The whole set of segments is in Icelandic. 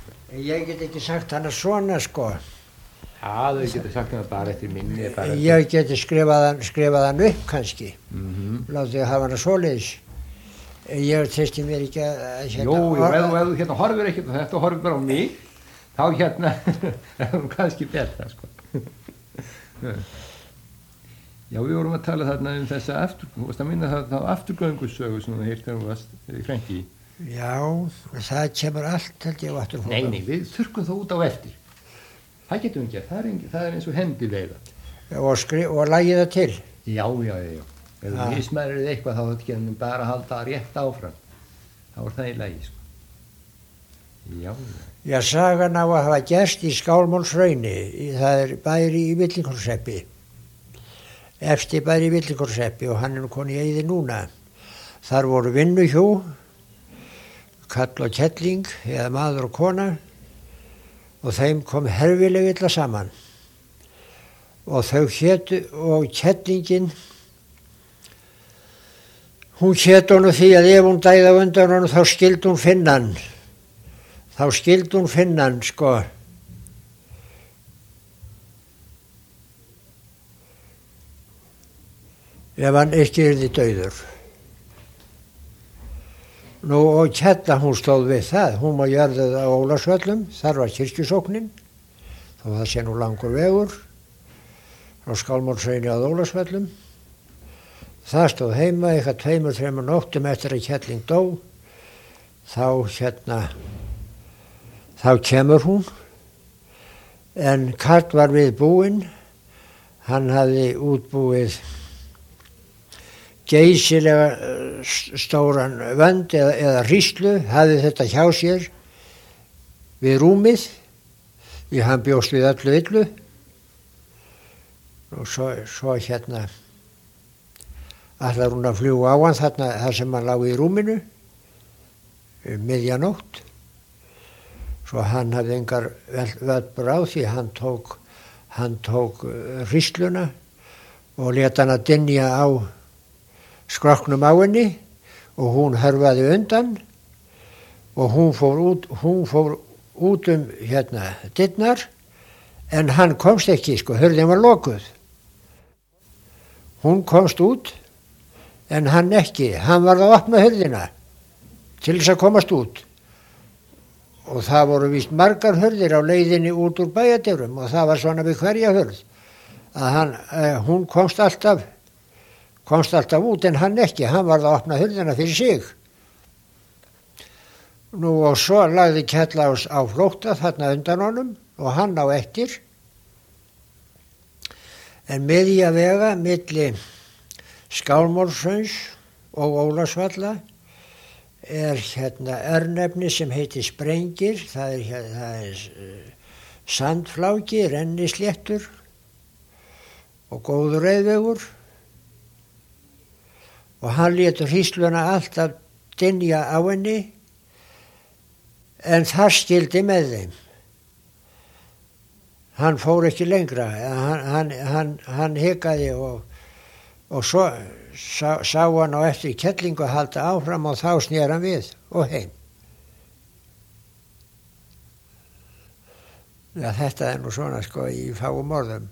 Ég get ekki sagt hana svona, sko. Já, þau getur sagt hana bara eftir minni. Ég geti skrifað hann upp, kannski. Látið hafa hana svoleiðis. Ég treysti mér ekki að... Jú, ef þú hérna horfir ekki á þetta og horfir bara á mig, þá hérna er hún kannski betra, sko. Já, við vorum að tala þarna þessa þú varst að minna það afturgöngusögu sem þú heilt þegar þú varst í Frenki. Já, það kemur allt, held ég, á afturgöngu. Nei, við þurrkum það út á eftir. Það getum við gert, það er eins og hendi veiða. Og lagið það til? Já. Ef þú mismærir eitthvað þá þetta getum við bara að halda rétt áfram. Þá er það í lagi, sko. Já. Já, sagan á að hafa gerst í Skálmólshrauni. Það er bæri í Villingaholtshreppi. Efsti bæri í Villingaholtshreppi og hann er nú konið í eyði núna. Þar voru vinnuhjú, kall og kettling, eða maður og kona, og þeim kom herfilega illa saman. Og þau hétu, og kettlingin, hún hét honum því að ef hún dæði á undan honum þá skildi hún finna hann. Þá skildi hún finna hann, sko. Ef hann ekki yrði dauður. Nú og Kjella, hún stóð við það. Hún var jörðuð á Ólafsvöllum, þar var kirkjusóknin. Þó það sé nú langur vegur frá Skálmólshrauni að Ólafsvöllum. Það stóð heima eitthvað 2-3 nóttum eftir að Kjelling dó. Þá kemur hún. En Karl var við búinn. Hann hafði útbúið geysilega stóran vönd eða hríslu, hafði þetta hjá sér við rúmið. Því hann bjóst við öllu illu. Og svo ætlar hún að fljúga á hann þar sem hann lá í rúminu miðjanótt. Svo hann hafði engar völdbur á því hann tók hrísluna og lét hann að dynja á skroknum á henni og hún hörfaði undan og hún fór út dyrnar en hann komst ekki, sko, hurðin var lokuð. Hún komst út en hann ekki, hann varð að opna hurðina til þess að komast út. Og það voru víst margar hurðir á leiðinni út úr bæjardyrum og það var svona við hverja hurð. Að hún komst alltaf út en hann ekki, hann varð að opna hurðina fyrir sig. Nú og svo lagði Kjella á flótta þarna undan honum og hann á eftir. En miðja vega milli Skálmólshrauns og Ólafsvalla er örnefni sem heitir Sprengir, það er sandfláki, rennisléttur og góður reiðvegur og hann létur hrísluna alltaf dynja á henni en það skildi með þeim. Hann fór ekki lengra, hann hikaði og svo sá hann á eftir Kjellingu að halda áfram og þá snér hann við og heim. Já, þetta er nú svona, sko, í fáum orðum.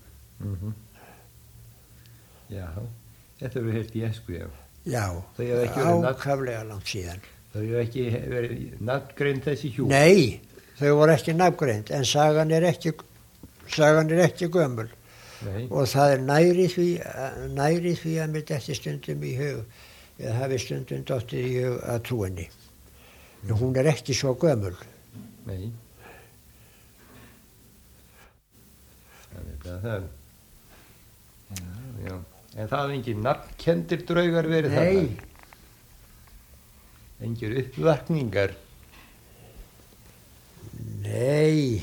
Já, þetta hefur heilt í esku, já. Já, ákaflega langt síðan. Þau hefur ekki verið nafngreind þessi hjú? Nei, þau voru ekki nafngreind, en sagan er ekki gömul. Nei. Og það er næri því að mér detti stundum í hug, eða hafi stundum dottið í hug að trú henni. En hún er ekki svo gömul. Nei. Það. Já. En það er engin nafnkendir draugar verið þarna? Nei. Engir uppvakningar? Nei,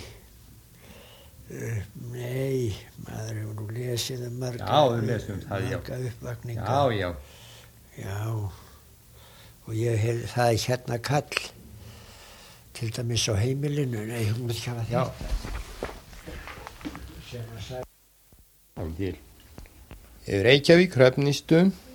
maður hefur nú lesið marga uppvakningar. Já, og það er hérna kall, til dæmis á heimilinu, nei, hún veit ekki hafa þetta. Reykjavík, Hrafnistu.